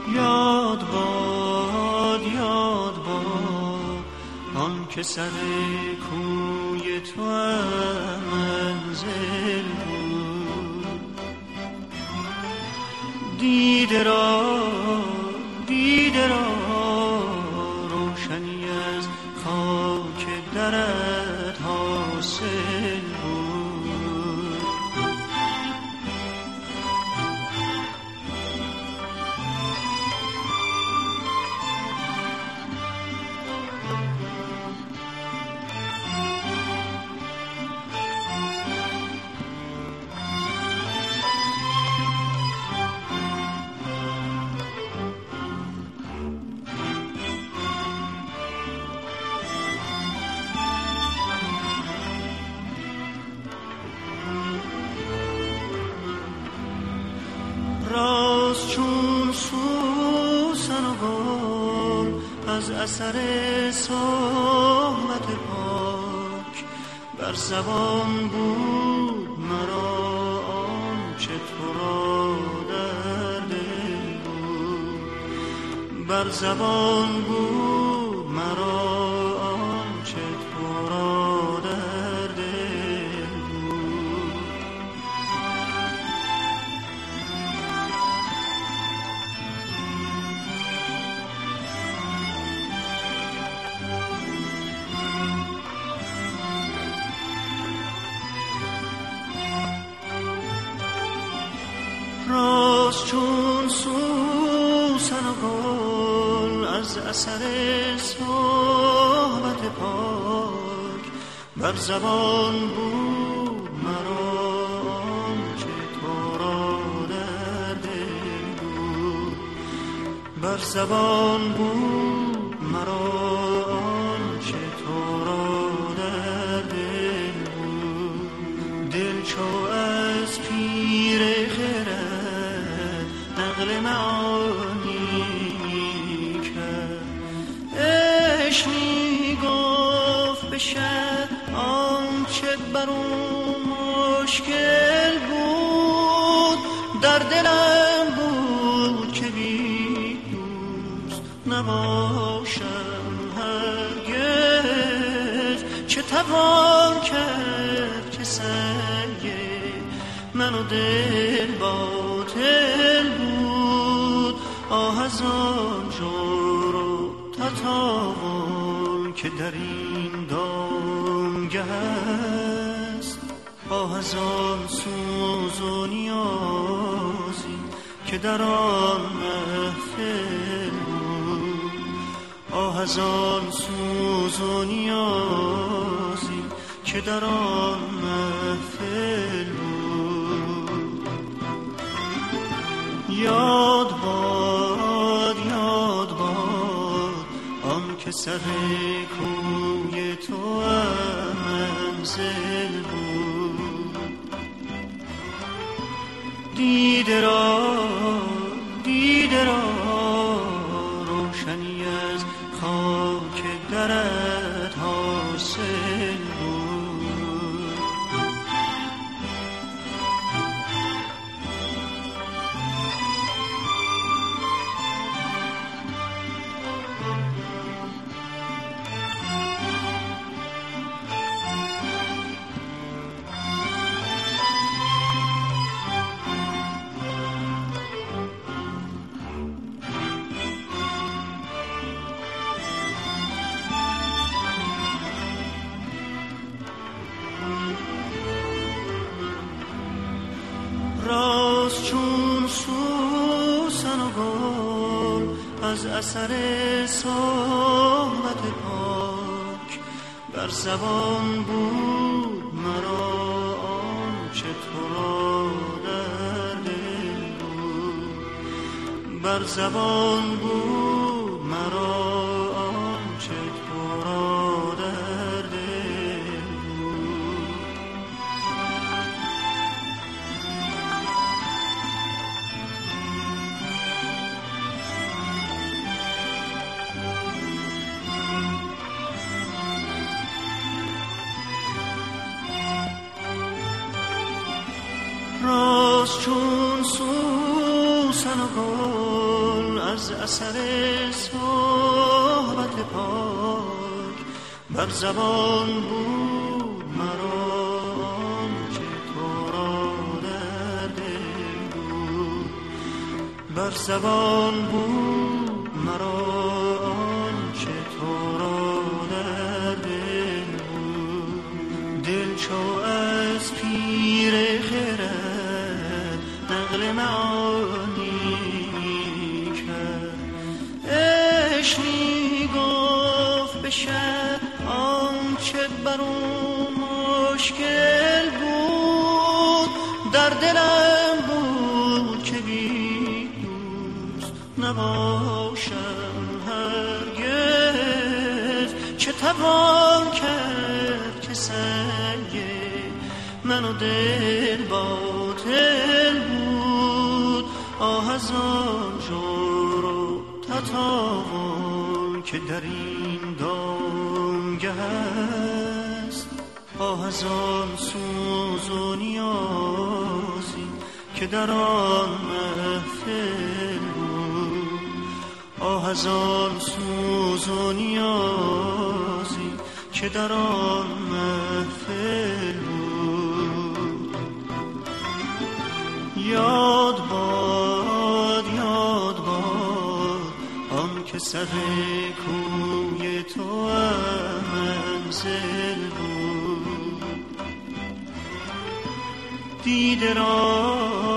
یاد باد آن که سر کوی تو منزل بود. دیده را روشنی از خاک درت حاصل بود. راست چون سوسن و گل از اثر صحبت پاک بر زبان بود مرا آنچه تو را در دل بود. بر زبان بود مرا آنچه تو را در دل بود. راست چون سوسن و گل از اثر صحبت پاک بر زبان بود مرا آنچه تو را در دل بود. بر زبان بود مرا آنچه تو را در دل بود. دل چو از پیر نقل معانی کرد، عشق می گفت بشد آنچه بر اون مشکل بود. در دلم بود که بی دوست نباشم هرگز. چه توان کرد که سنگ من و دل باطل بود. آه از آن جور و تطاول که در این دامگه است. آه از آن سوز و نیازی که در آن محفل بود. آه از آن سوز و نیازی که در آن محفل بود. یاد باد آن که سر کوی تو منزل بود. دیده را روشنی از خاک درت حاصل بود. راست چون سوسن و گل از اثر صحبت پاک بر زبان بود مرا آنچه تو را در دل بود. بر زبان بود مرا آنچه تو را در دل بود. راست چون سوسن و گل از اثر صحبت پاک بر زبان بود مرا آنچه تو را در دل بود. بر زبان بود مرا آنچه تو را در دل بود. دل چو از پیر خرد نقل معانی می گفت بشه آنچه بر اون مشکل بود. در دلم بود که بی دوست نباشم هرگز. چه توان کرد که سنگ من و دل باطل بود. آه از آن جور و تطاول که در این دامگه است. آه از آن سوز و نیازی که در آن محفل بود. آه از آن سوز و نیازی که در آن محفل بود. یاد باد یاد باد آن که سر کوی تو منزل بود. دیده را